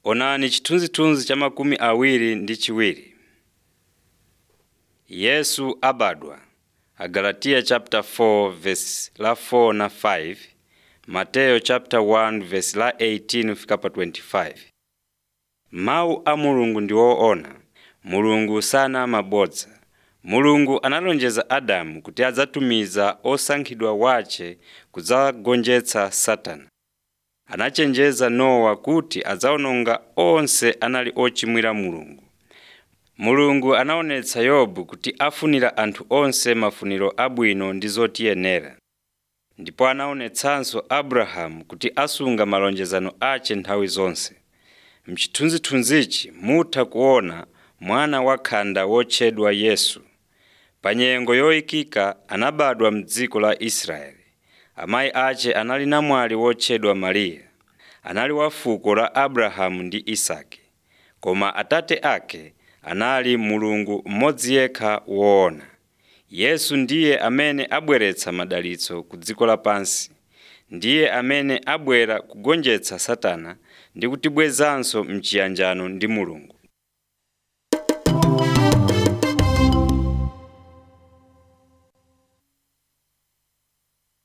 Onani chithunzithunzi cha makumi awiri ndi chiwiri. Yesu abadwa. Agalatiya chapter 4 verse la 4 na 5. Mateyo chapter 1 verse la 18 fika pa 25. Mawu a Mulungu ndi woona. Mulungu sana mabodza. Mulungu analonjeza Adamu kuti adzatumiza osankhidwa wace kudzagonjetsa Satana. Anachenjeza Nowa kuti adzawononga onse anali ochimwira Mulungu. Mulungu anaonetsa Yobu kuti afunira anthu onse mafuniro abwino ndi zotiyenera. Ndipo anaonetsanso Abrahamu kuti asunga malonjezano ace nthawi zonse. M'chithunzithunzichi mutha kuona mwana wakhanda wotchedwa Yesu. Pa nyengo yoyikika anabadwa m'dziko la Israeli. Amayi ace anali namwali wotchedwa Mariya. Anali wa fuko la Abrahamu ndi Isake. Koma atate ake anali Mulungu mmodzi yekha woona. Yesu ndiye amene abweretsa madalitso ku dziko lapansi. Ndiye amene abwera kugonjetsa Satana ndi kutibwezanso m'chiyanjano ndi Mulungu.